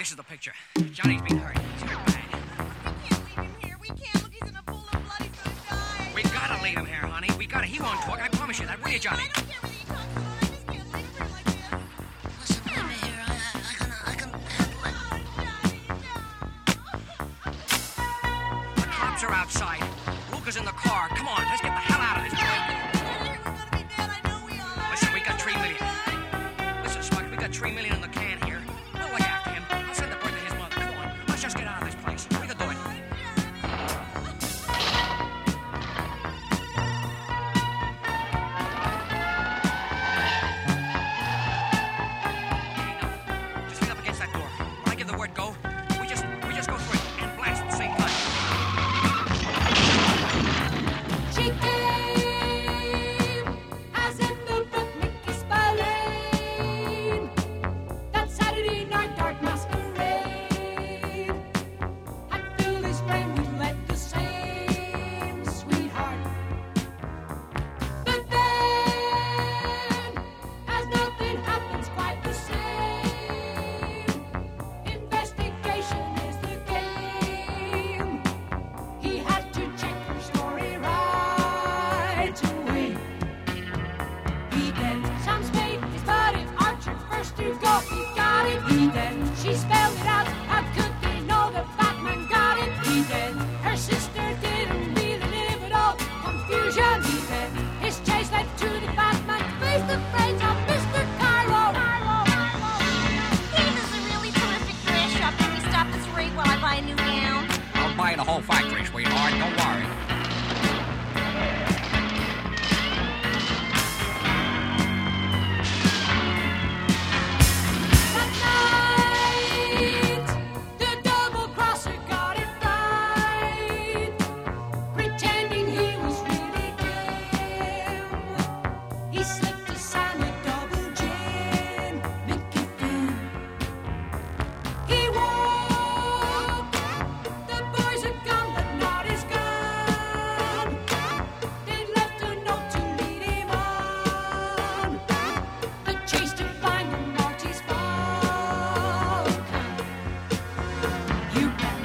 This is the picture. Johnny's been hurt. He's hurt bad. We can't leave him here. We can't. Look, he's in a pool of blood. He's gonna die. We gotta leave him here, honey. We gotta. He won't talk. I promise you that. Will you, Johnny? I don't care whether he talks or not. I just can't leave him here like this. Listen, leave me here. I can handle it. The cops are outside. Luca's in the car. Come on, let's get the hell out of this joint. We're gonna be dead. I know we are. Listen, we got $3 million. Listen, Smug, we got $3 million in the can here. We'll look after him. I'll send the bird to his mother. Come on, let's just get out of this place. We can do it. Just lean up against that door. When I give the word go, we just go through it and blast at the same time. She came as in the book Mickey Spillane. That Saturday night dark masquerade had filled his brain with lead the same sweetheart. But then, as nothing happens quite the same, investigation is the game. He had to check her story right away. He then some spade his buddy Archer first to go. He got it. He then she spelled it out. How could they know the Batman got it? He then her sister didn't really live at all. Confusion. He then his chase led to the Batman face the face of Mr. Cairo. This is a really terrific dress shop. Can we stop this raid while I buy a new gown? I'll buy the whole factory, sweetheart. Don't worry. That night, the double crosser got it right, pretending he was really game. He slipped a Santa double gin, Mickey Finn. He woke, the boys had gone, but not his gun. They'd left a note to lead him on, the chase to find the Marty's Falcon. You bet.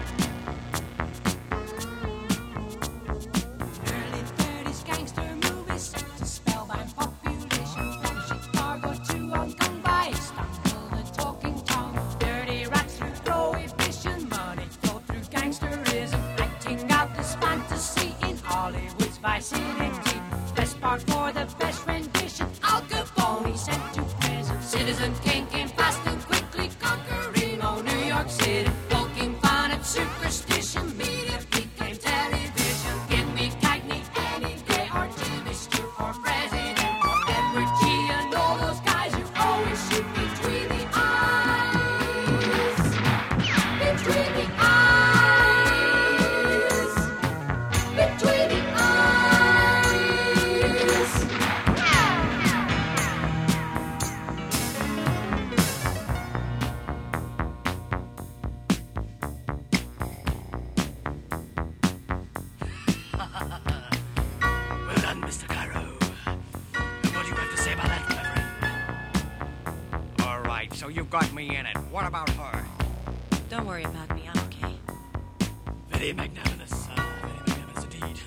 Early 30s gangster movies set to spellbound population from Chicago to Hong Kong by Istanbul, the talking tongue. Dirty rats through prohibition, money flow through gangsterism, acting out this fantasy in Hollywood's vicinity. Best part for the best rendition, Al Capone sent to prison. Citizen King came fast and quickly conquering all New York City. Poking fun at superstition, media became television. Give me Cagney any day, or Jimmy Stewart for president, or Edward G and all those guys who always shoot between the eyes. Between the eyes. Between the eyes. Well done, Mr. Cairo. What do you have to say about that, Reverend? All right, so you've got me in it. What about her? Don't worry about me. I'm okay. Very magnanimous. Very magnanimous indeed.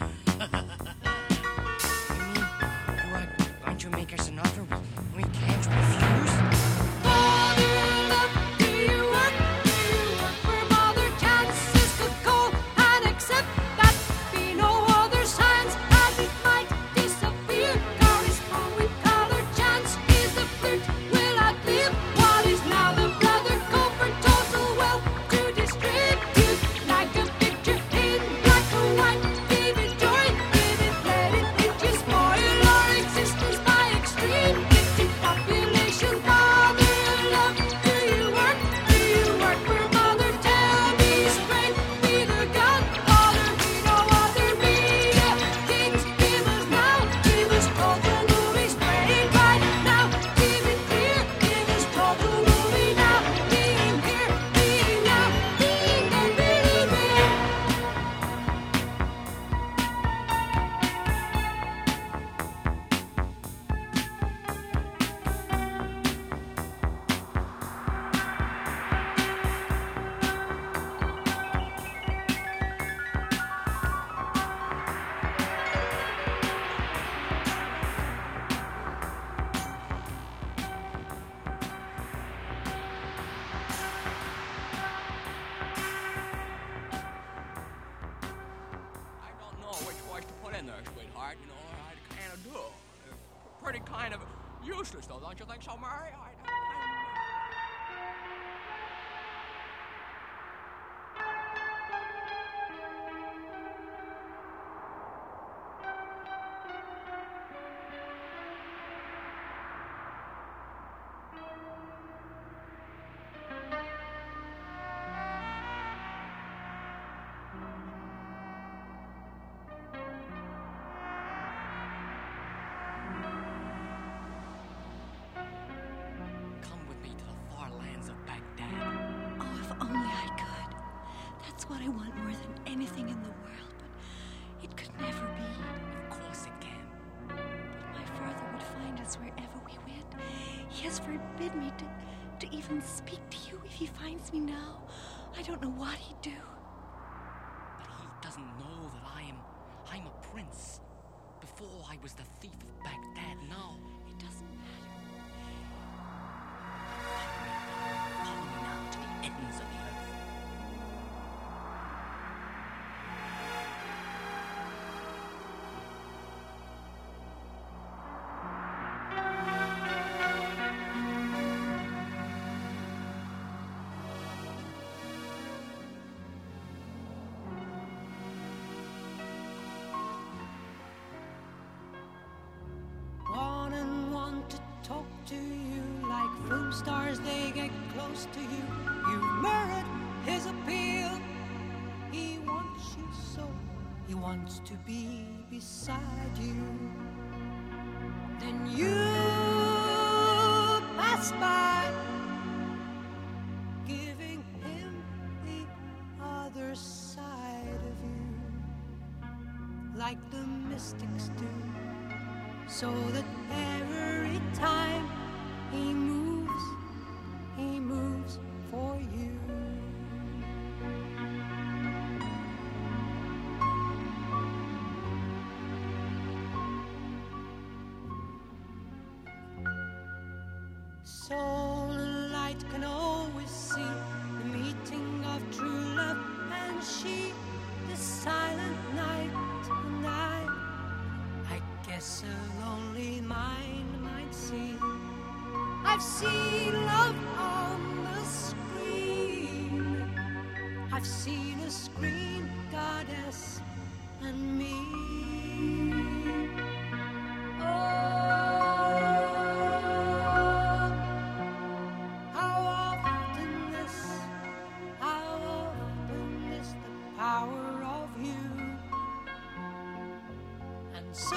You mean, what? Aren't you make us an offer we can't refuse? Mother love, do you work for Mother Kansas the coal and accept that be no other signs as it might disappear? Correspond with color chance is the flirt will outlive what is now the brother code for total wealth to distribute like a picture in black and white. Give it joy, give it, let it hit you, spoil our existence by extreme. kind of useless, though, don't you think so, Murray? Come with me to the far lands of Baghdad. Oh, if only I could. That's what I want more than anything in the world, but it could never be. Of course it can. But my father would find us wherever we went. He has forbidden me to even speak to you if he finds me now. I don't know what he'd do. But he doesn't know that I'm a prince. Before I was the thief of Baghdad, now. It doesn't matter. Follow me now to the ends of the earth. One and one to talk to you like film stars, they get close to you. You've mirrored his appeal. He wants you so, he wants to be beside you. Then you pass by, giving him the other side of you, like the mystics do. So that every time he moves for you. Soul and light can always see the meeting of true love and she, the silent night and I guess a lonely mind might see. I've seen love on the screen. I've seen a screen goddess and me. Oh, how often this the power of you. And so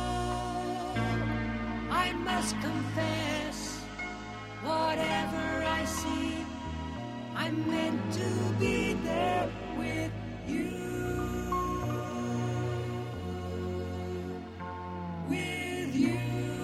I must confess, whatever I see, I'm meant to be there with you. With you.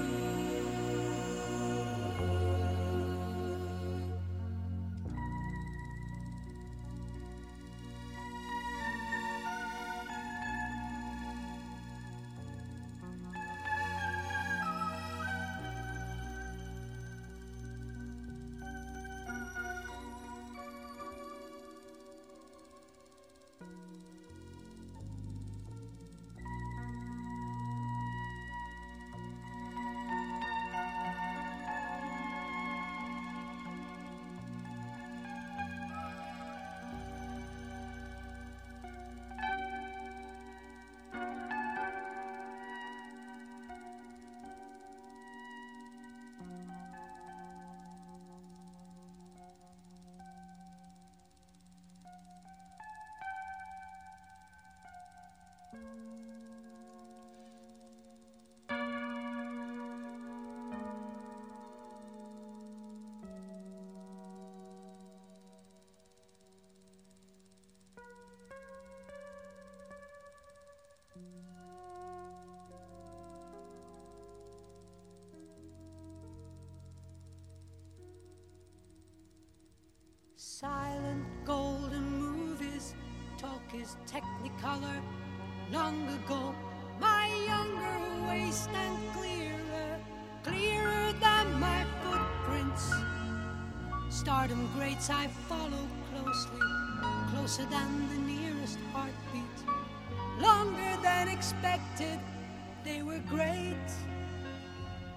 Silent golden movies, talk is technicolor. Long ago, my younger waist and clearer than my footprints. Stardom greats I follow closely, closer than the nearest heartbeat. Longer than expected, they were great.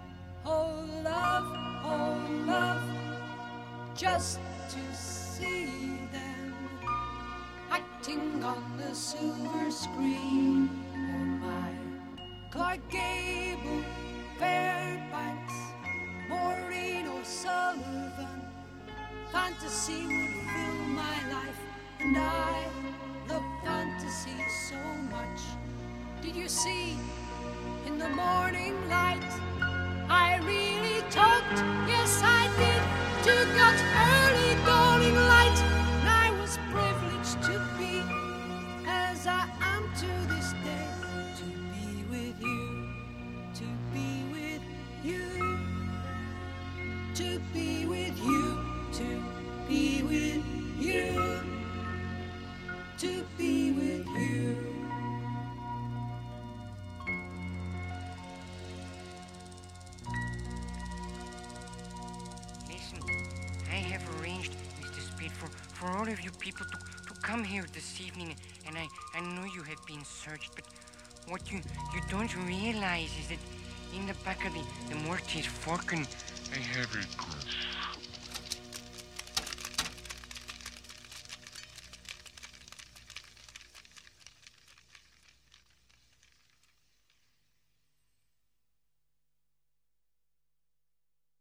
oh love, just to see them acting on the silver screen. Oh my, Clark Gable, Fairbanks, Maureen O'Sullivan, fantasy would fill my life, and I love fantasy so much. Did you see in the morning light? I really talked, yes I did, to God's early dawning light. And I was privileged to be, as I am to this day, to be with you, to be with you, to be with you, to be with you, to be with you. Listen, I have arranged, Mr. Spade, for all of you people to come here this evening, and I know you have been searched, but what you don't realize is that in the back of the Mortis Falcon, I have a